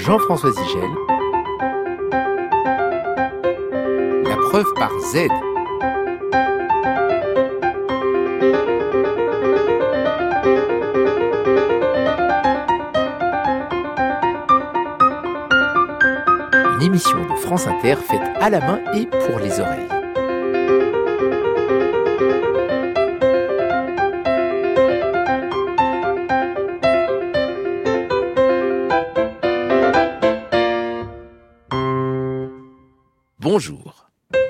Jean-François Zigel. La preuve par Z. Une émission de France Inter faite à la main et pour les oreilles. Bonjour.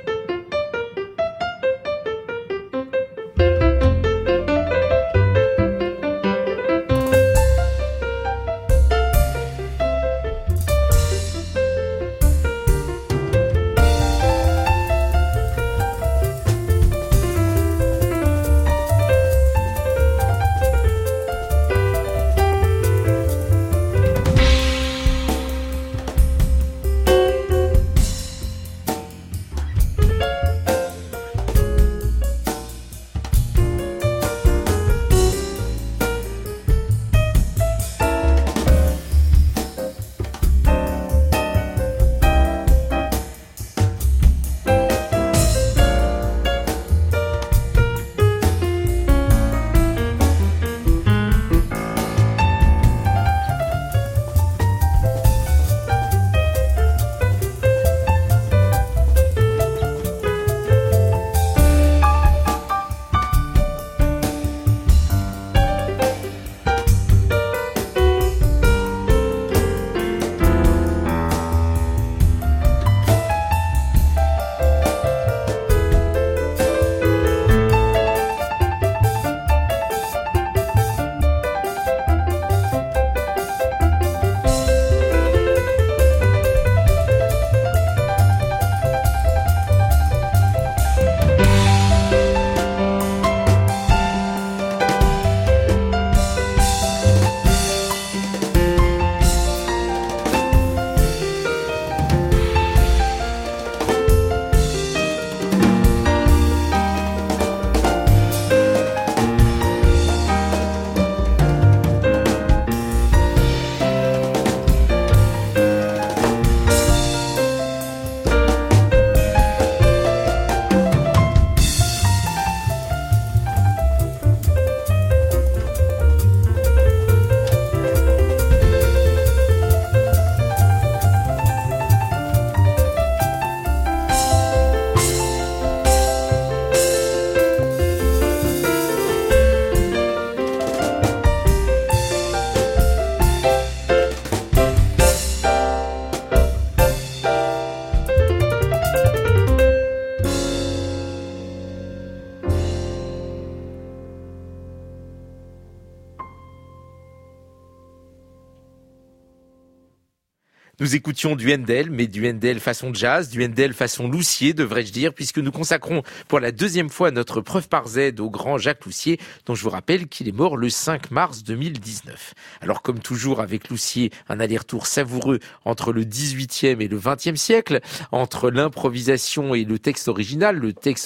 Nous écoutions du Handel, mais du Handel façon jazz, du Handel façon Loussier, devrais-je dire, puisque nous consacrons pour la deuxième fois notre preuve par Z au grand Jacques Loussier, dont je vous rappelle qu'il est mort le 5 mars 2019. Alors comme toujours avec Loussier, un aller-retour savoureux entre le 18e et le 20e siècle, entre l'improvisation et le texte original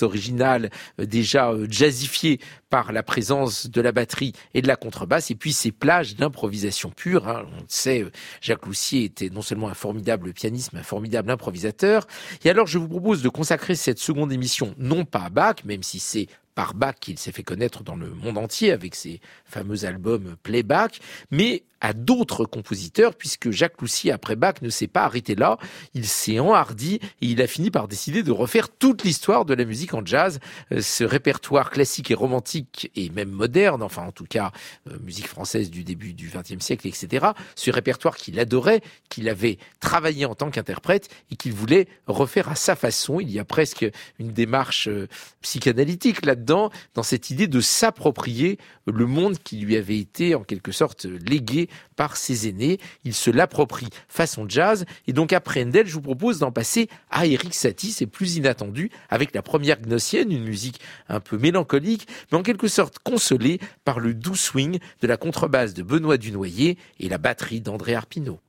déjà jazzifié par la présence de la batterie et de la contrebasse, et puis ces plages d'improvisation pure. On le sait, Jacques Loussier était non seulement un formidable pianiste, mais un formidable improvisateur. Et alors, je vous propose de consacrer cette seconde émission, non pas à Bach, même si c'est par Bach qu'il s'est fait connaître dans le monde entier avec ses fameux albums Playback, mais à d'autres compositeurs, puisque Jacques Loussier, après Bach, ne s'est pas arrêté là. Il s'est enhardi et il a fini par décider de refaire toute l'histoire de la musique en jazz. Ce répertoire classique et romantique et même moderne, enfin en tout cas musique française du début du XXe siècle, etc. Ce répertoire qu'il adorait, qu'il avait travaillé en tant qu'interprète et qu'il voulait refaire à sa façon. Il y a presque une démarche psychanalytique là-dedans, dans cette idée de s'approprier le monde qui lui avait été en quelque sorte légué par ses aînés. Il se l'approprie façon jazz. Et donc après Handel, je vous propose d'en passer à Erik Satie, c'est plus inattendu, avec la première gnossienne, une musique un peu mélancolique, mais en quelque sorte consolée par le doux swing de la contrebasse de Benoît Dunoyer et la batterie d'André Arpino.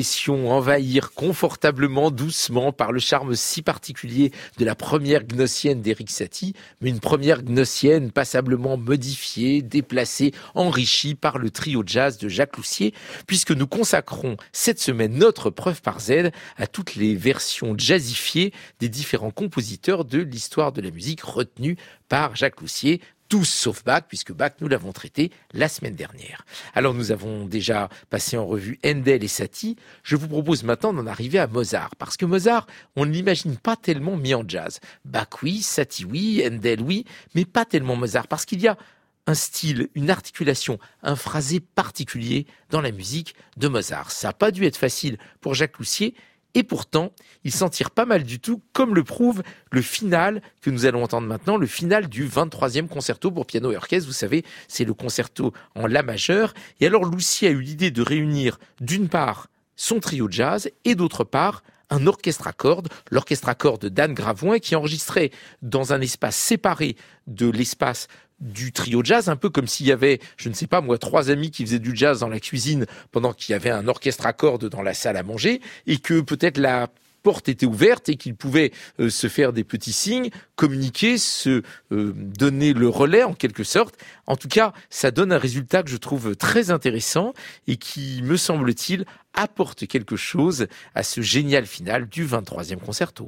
laissions envahir confortablement, doucement, par le charme si particulier de la première gnossienne d'Erik Satie, mais une première gnossienne passablement modifiée, déplacée, enrichie par le trio jazz de Jacques Loussier, puisque nous consacrons cette semaine notre preuve par Z à toutes les versions jazzifiées des différents compositeurs de l'histoire de la musique retenus par Jacques Loussier, tous sauf Bach, puisque Bach, nous l'avons traité la semaine dernière. Alors nous avons déjà passé en revue Handel et Satie. Je vous propose maintenant d'en arriver à Mozart, parce que Mozart, on ne l'imagine pas tellement mis en jazz. Bach oui, Satie oui, Handel oui, mais pas tellement Mozart, parce qu'il y a un style, une articulation, un phrasé particulier dans la musique de Mozart. Ça n'a pas dû être facile pour Jacques Loussier, et pourtant, il s'en tire pas mal du tout, comme le prouve le final que nous allons entendre maintenant, le final du 23e concerto pour piano et orchestre. Vous savez, c'est le concerto en La majeur. Et alors, Loussier a eu l'idée de réunir, d'une part, son trio de jazz, et d'autre part, un orchestre à cordes, l'orchestre à cordes d'Anne Gravoin, qui enregistrait dans un espace séparé de l'espace du trio jazz, un peu comme s'il y avait, je ne sais pas moi, 3 amis qui faisaient du jazz dans la cuisine pendant qu'il y avait un orchestre à cordes dans la salle à manger, et que peut-être la porte était ouverte et qu'ils pouvaient se faire des petits signes, communiquer, se donner le relais en quelque sorte. En tout cas, ça donne un résultat que je trouve très intéressant et qui, me semble-t-il, apporte quelque chose à ce génial final du 23e concerto.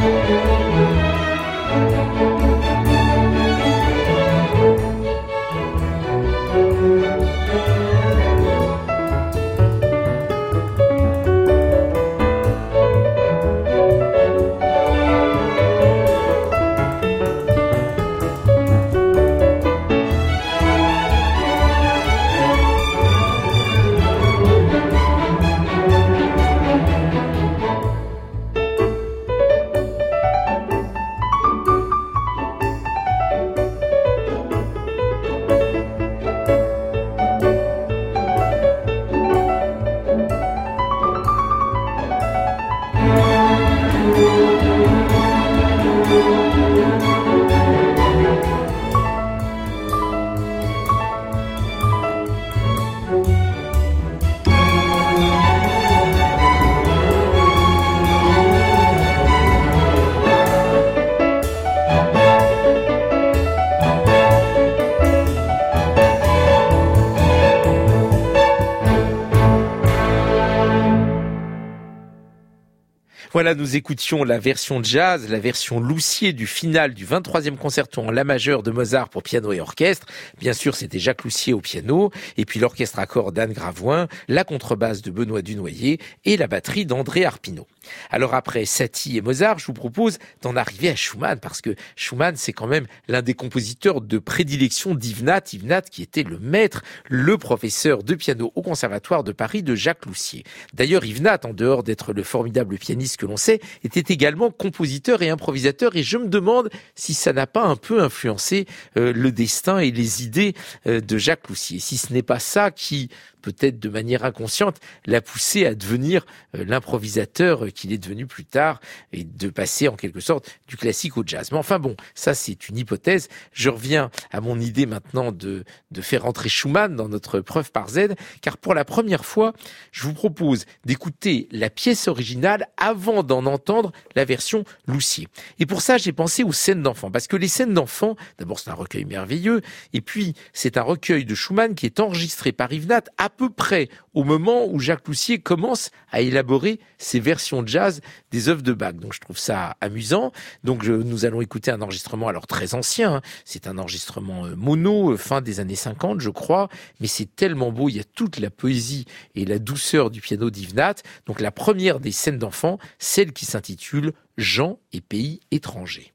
Voilà, nous écoutions la version jazz, la version Loussier du final du 23e concerto en la majeure de Mozart pour piano et orchestre. Bien sûr, c'était Jacques Loussier au piano, et puis l'orchestre à cordes d'Anne Gravoin, la contrebasse de Benoît Dunoyer et la batterie d'André Arpino. Alors après Satie et Mozart, je vous propose d'en arriver à Schumann, parce que Schumann, c'est quand même l'un des compositeurs de prédilection d'Yves Nat. Yves Nat qui était le maître, le professeur de piano au Conservatoire de Paris de Jacques Loussier. D'ailleurs, Yves Nat, en dehors d'être le formidable pianiste que l'on sait, était également compositeur et improvisateur, et je me demande si ça n'a pas un peu influencé le destin et les idées de Jacques Loussier. Si ce n'est pas ça qui, peut-être de manière inconsciente, l'a poussé à devenir l'improvisateur qu'il est devenu plus tard, et de passer en quelque sorte du classique au jazz. Mais enfin bon, ça c'est une hypothèse. Je reviens à mon idée maintenant de faire entrer Schumann dans notre preuve par Z, car pour la première fois, je vous propose d'écouter la pièce originale avant d'en entendre la version Loussier. Et pour ça, j'ai pensé aux scènes d'enfants, parce que les scènes d'enfants, d'abord c'est un recueil merveilleux, et puis c'est un recueil de Schumann qui est enregistré par Yves Nat à peu près au moment où Jacques Loussier commence à élaborer ses versions jazz des œuvres de Bach. Donc je trouve ça amusant. Donc nous allons écouter un enregistrement alors très ancien, hein. C'est un enregistrement mono, fin des années 50 je crois, mais c'est tellement beau, il y a toute la poésie et la douceur du piano d'Yves Nat. Donc la première des scènes d'enfants, celle qui s'intitule Gens et pays étrangers.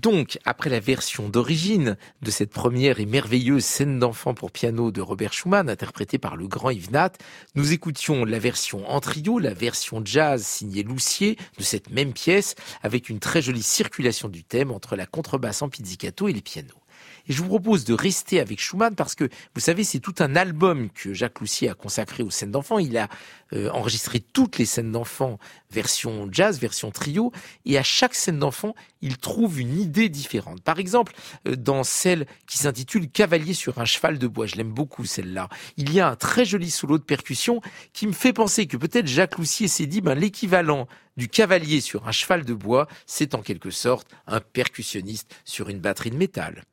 Donc, après la version d'origine de cette première et merveilleuse scène d'enfant pour piano de Robert Schumann, interprétée par le grand Yves Nat, nous écoutions la version en trio, la version jazz signée Loussier de cette même pièce, avec une très jolie circulation du thème entre la contrebasse en pizzicato et les pianos. Et je vous propose de rester avec Schumann parce que, vous savez, c'est tout un album que Jacques Loussier a consacré aux scènes d'enfants. Il a enregistré toutes les scènes d'enfants, version jazz, version trio, et à chaque scène d'enfant, il trouve une idée différente. Par exemple, dans celle qui s'intitule « Cavalier sur un cheval de bois », je l'aime beaucoup celle-là, il y a un très joli solo de percussion qui me fait penser que peut-être Jacques Loussier s'est dit l'équivalent du cavalier sur un cheval de bois, c'est en quelque sorte un percussionniste sur une batterie de métal.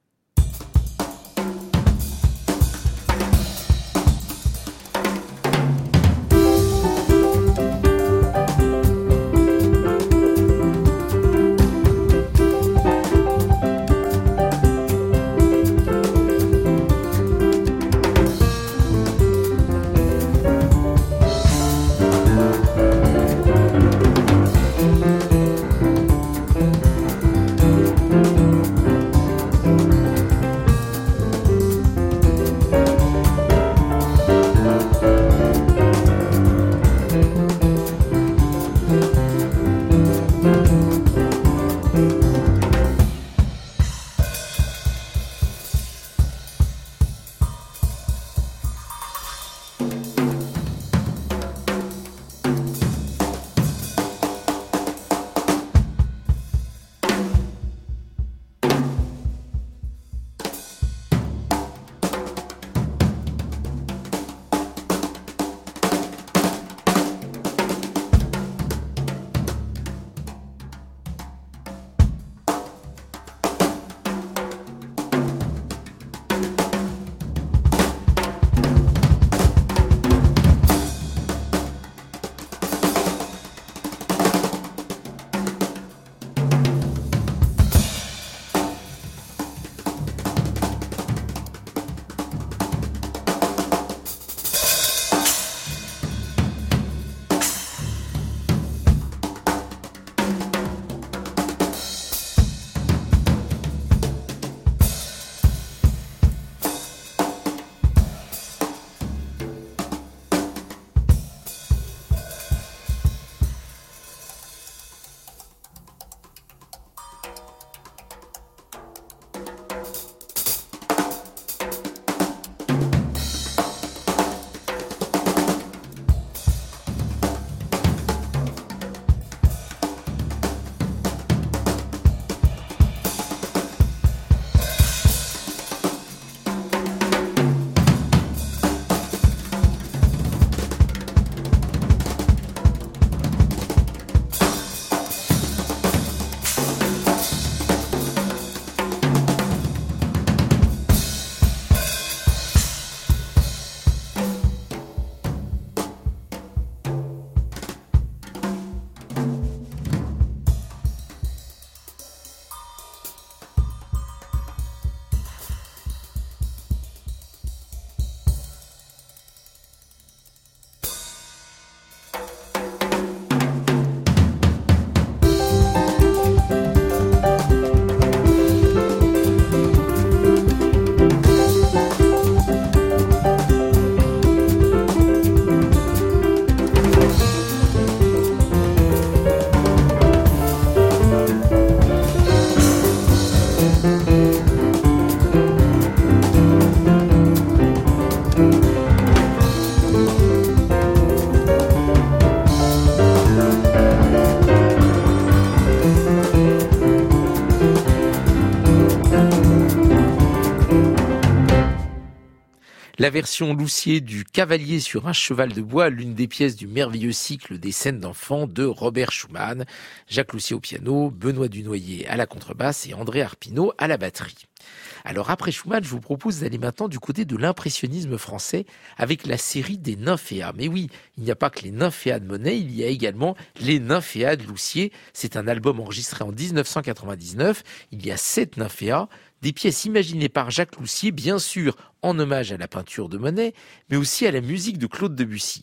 La version Loussier du Cavalier sur un cheval de bois, l'une des pièces du merveilleux cycle des scènes d'enfants de Robert Schumann. Jacques Loussier au piano, Benoît Dunoyer à la contrebasse et André Arpino à la batterie. Alors après Schumann, je vous propose d'aller maintenant du côté de l'impressionnisme français avec la série des Nymphéas. Mais oui, il n'y a pas que les Nymphéas de Monet, il y a également les Nymphéas de Loussier. C'est un album enregistré en 1999. Il y a 7 Nymphéas, des pièces imaginées par Jacques Loussier, bien sûr en hommage à la peinture de Monet, mais aussi à la musique de Claude Debussy.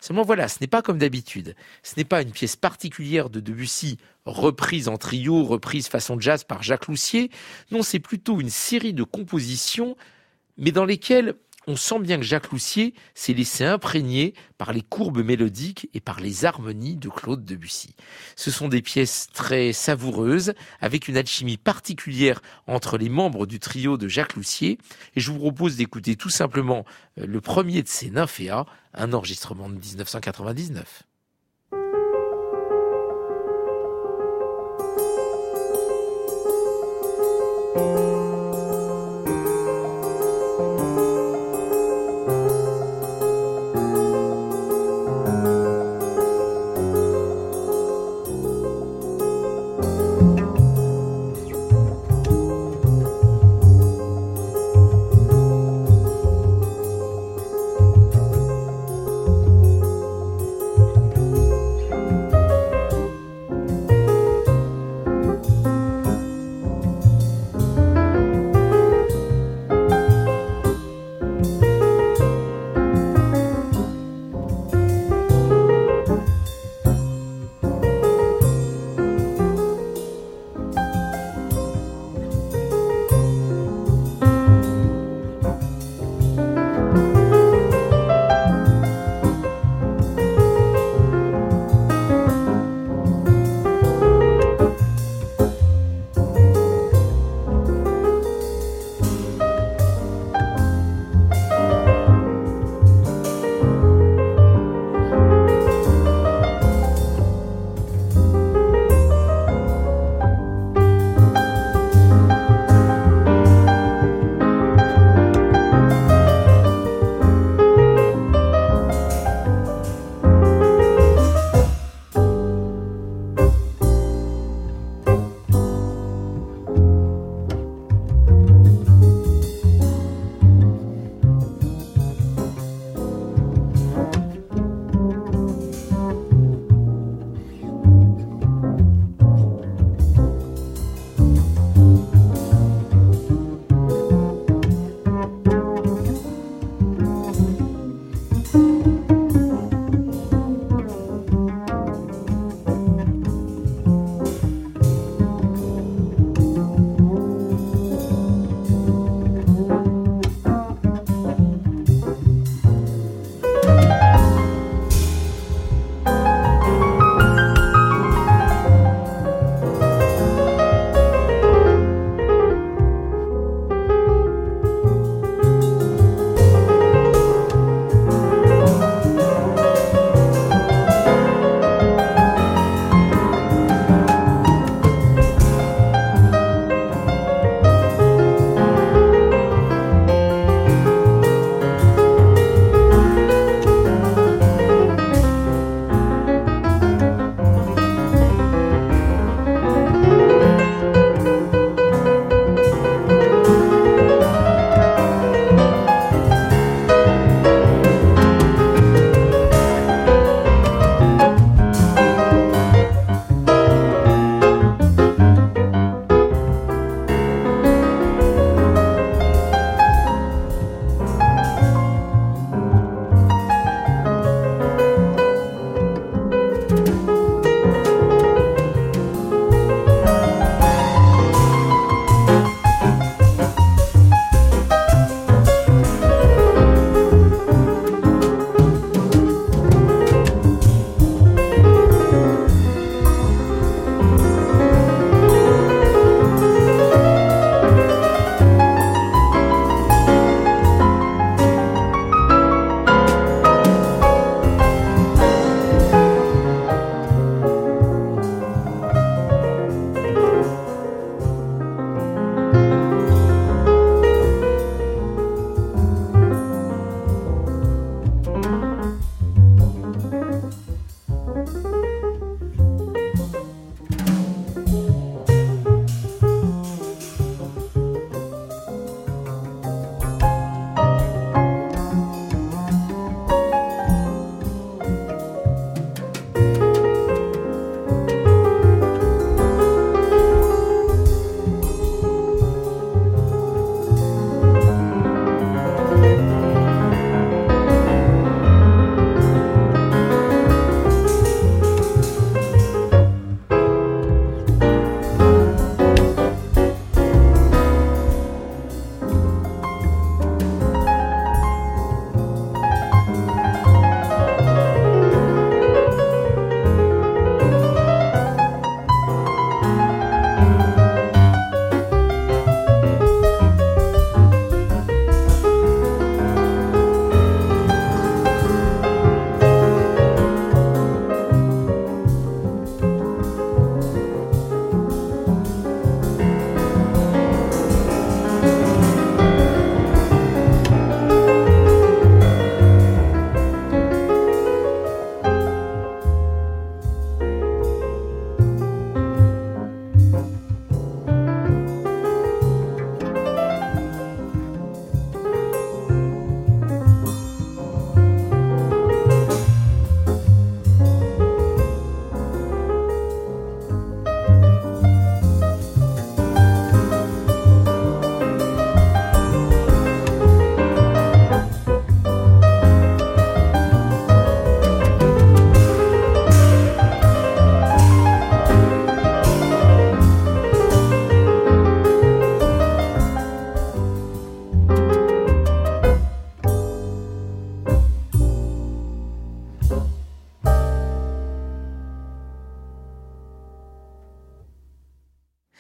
Seulement voilà, ce n'est pas comme d'habitude. Ce n'est pas une pièce particulière de Debussy, reprise en trio, reprise façon jazz par Jacques Loussier. Non, c'est plutôt une série de compositions, mais dans lesquelles on sent bien que Jacques Loussier s'est laissé imprégner par les courbes mélodiques et par les harmonies de Claude Debussy. Ce sont des pièces très savoureuses, avec une alchimie particulière entre les membres du trio de Jacques Loussier. Et je vous propose d'écouter tout simplement le premier de ces Nymphéas, un enregistrement de 1999.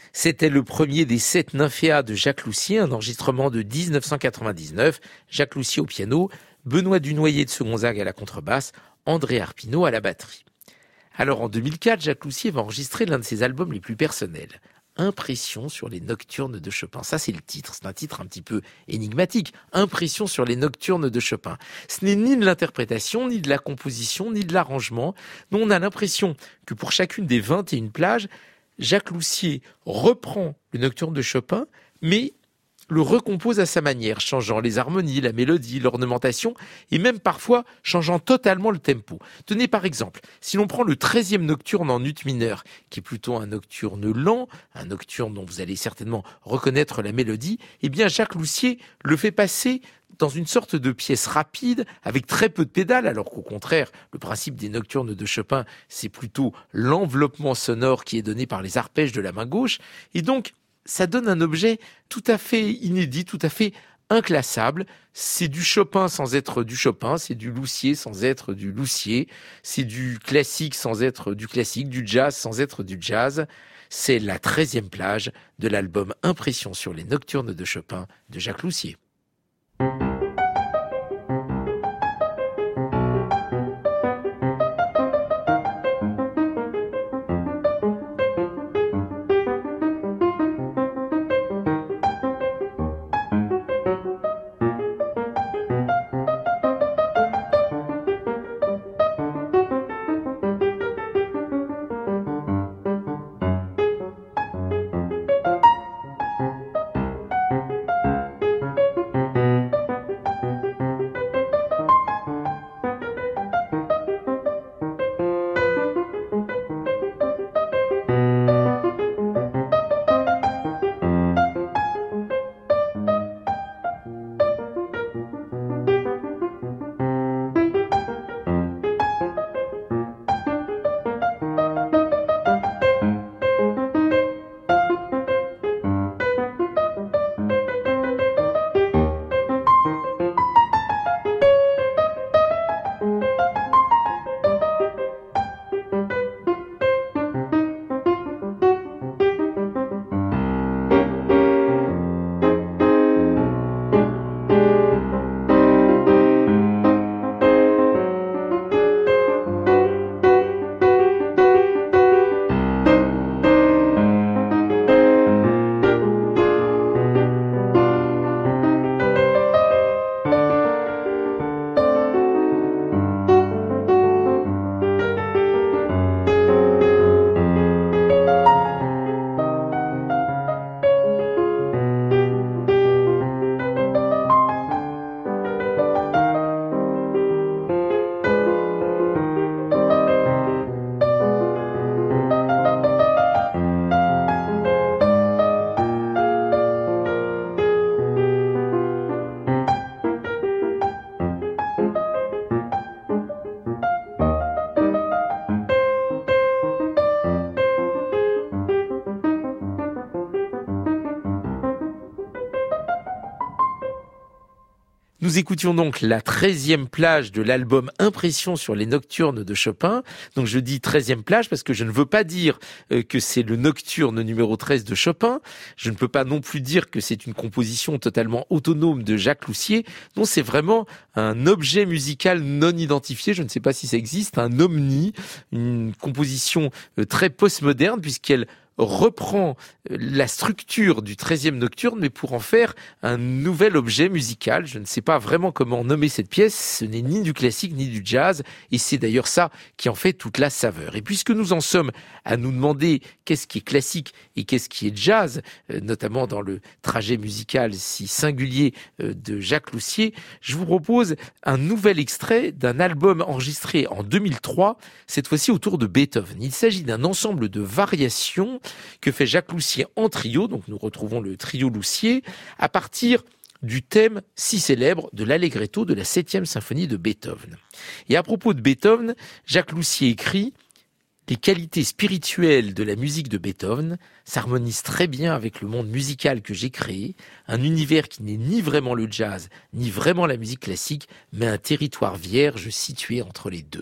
C'était le premier des 7 Nymphéas de Jacques Loussier, un enregistrement de 1999. Jacques Loussier au piano, Benoît Dunoyer de Segonzague à la contrebasse, André Arpino à la batterie. Alors en 2004, Jacques Loussier va enregistrer l'un de ses albums les plus personnels. Impression sur les nocturnes de Chopin. Ça, c'est le titre. C'est un titre un petit peu énigmatique. Impression sur les nocturnes de Chopin. Ce n'est ni de l'interprétation, ni de la composition, ni de l'arrangement. Non, on a l'impression que pour chacune des 21 plages, Jacques Loussier reprend le nocturne de Chopin, mais le recompose à sa manière, changeant les harmonies, la mélodie, l'ornementation, et même parfois changeant totalement le tempo. Tenez par exemple, si l'on prend le 13e nocturne en ut mineur, qui est plutôt un nocturne lent, un nocturne dont vous allez certainement reconnaître la mélodie, eh bien Jacques Loussier le fait passer dans une sorte de pièce rapide, avec très peu de pédales, alors qu'au contraire, le principe des nocturnes de Chopin, c'est plutôt l'enveloppement sonore qui est donné par les arpèges de la main gauche, et donc ça donne un objet tout à fait inédit, tout à fait inclassable. C'est du Chopin sans être du Chopin, c'est du Loussier sans être du Loussier, c'est du classique sans être du classique, du jazz sans être du jazz. C'est la 13e plage de l'album Impression sur les nocturnes de Chopin de Jacques Loussier. Nous écoutions donc la 13e plage de l'album Impression sur les nocturnes de Chopin. Donc je dis 13e plage parce que je ne veux pas dire que c'est le nocturne numéro 13 de Chopin. Je ne peux pas non plus dire que c'est une composition totalement autonome de Jacques Loussier. Non, c'est vraiment un objet musical non identifié. Je ne sais pas si ça existe, un omni, une composition très postmoderne puisqu'elle reprend la structure du 13e nocturne, mais pour en faire un nouvel objet musical. Je ne sais pas vraiment comment nommer cette pièce. Ce n'est ni du classique ni du jazz, et c'est d'ailleurs ça qui en fait toute la saveur. Et puisque nous en sommes à nous demander qu'est-ce qui est classique et qu'est-ce qui est jazz, notamment dans le trajet musical si singulier de Jacques Loussier, je vous propose un nouvel extrait d'un album enregistré en 2003, cette fois-ci autour de Beethoven. Il s'agit d'un ensemble de variations que fait Jacques Loussier en trio, donc nous retrouvons le trio Loussier, à partir du thème si célèbre de l'Allegretto de la 7e symphonie de Beethoven. Et à propos de Beethoven, Jacques Loussier écrit « Les qualités spirituelles de la musique de Beethoven s'harmonisent très bien avec le monde musical que j'ai créé, un univers qui n'est ni vraiment le jazz, ni vraiment la musique classique, mais un territoire vierge situé entre les deux. »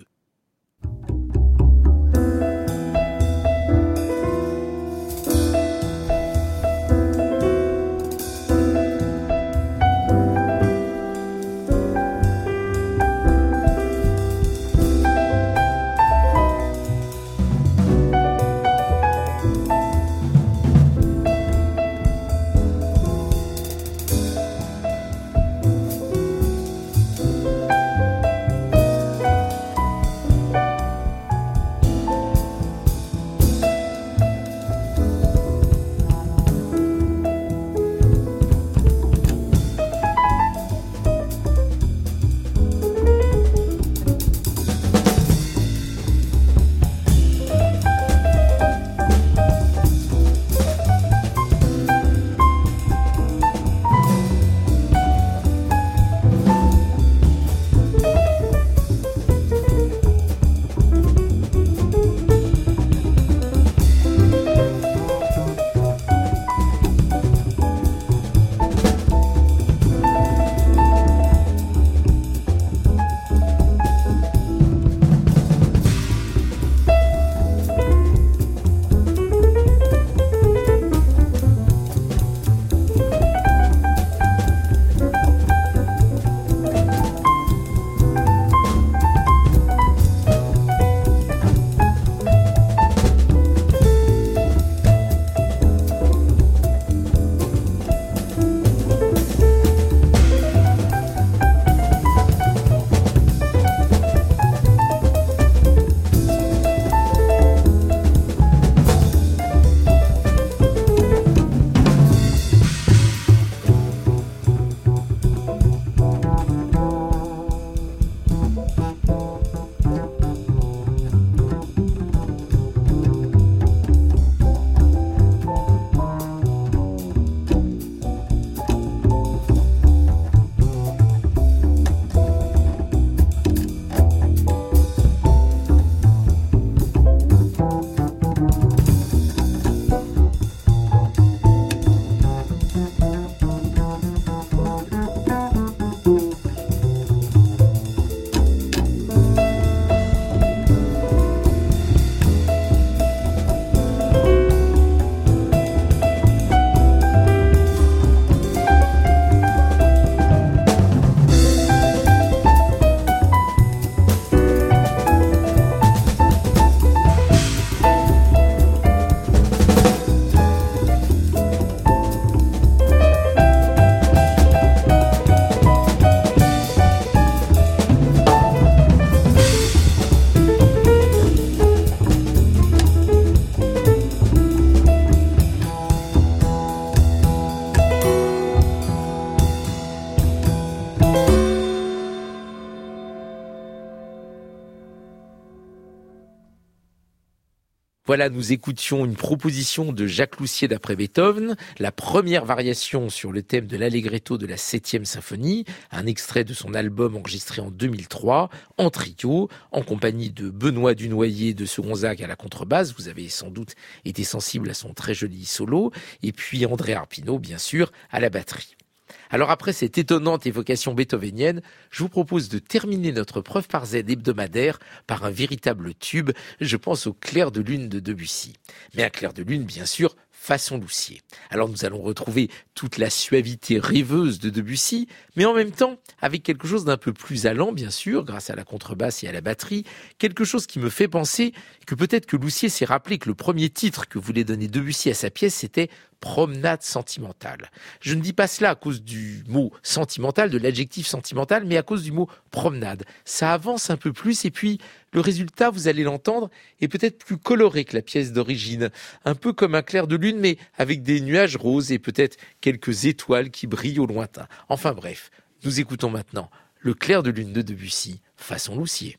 Voilà, nous écoutions une proposition de Jacques Loussier d'après Beethoven, la première variation sur le thème de l'Allegretto de la 7e symphonie, un extrait de son album enregistré en 2003, en trio, en compagnie de Benoît Dunoyer de Segonzac à la contrebasse, vous avez sans doute été sensible à son très joli solo, et puis André Arpino, bien sûr, à la batterie. Alors après cette étonnante évocation beethovenienne, je vous propose de terminer notre preuve par Z hebdomadaire par un véritable tube, je pense au Clair de lune de Debussy. Mais un clair de lune, bien sûr, façon Loussier. Alors nous allons retrouver toute la suavité rêveuse de Debussy, mais en même temps avec quelque chose d'un peu plus allant, bien sûr, grâce à la contrebasse et à la batterie, quelque chose qui me fait penser que peut-être que Loussier s'est rappelé que le premier titre que voulait donner Debussy à sa pièce, c'était Promenade sentimentale. Je ne dis pas cela à cause du mot sentimental, de l'adjectif sentimental, mais à cause du mot promenade. Ça avance un peu plus et puis le résultat, vous allez l'entendre, est peut-être plus coloré que la pièce d'origine. Un peu comme un clair de lune, mais avec des nuages roses et peut-être quelques étoiles qui brillent au lointain. Enfin bref, nous écoutons maintenant le clair de lune de Debussy, façon Loussier.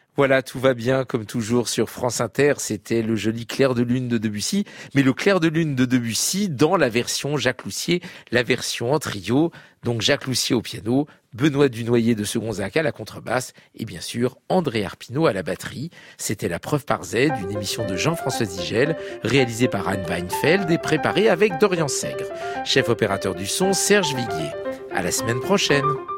Voilà, tout va bien comme toujours sur France Inter. C'était le joli Clair de lune de Debussy, mais le Clair de lune de Debussy dans la version Jacques Loussier, la version en trio. Donc Jacques Loussier au piano, Benoît Dunoyer de Segonzac à la contrebasse et bien sûr André Arpino à la batterie. C'était La Preuve par Z, une émission de Jean-François Zigel, réalisée par Anne Weinfeld et préparée avec Dorian Sègre. Chef opérateur du son, Serge Viguier. À la semaine prochaine.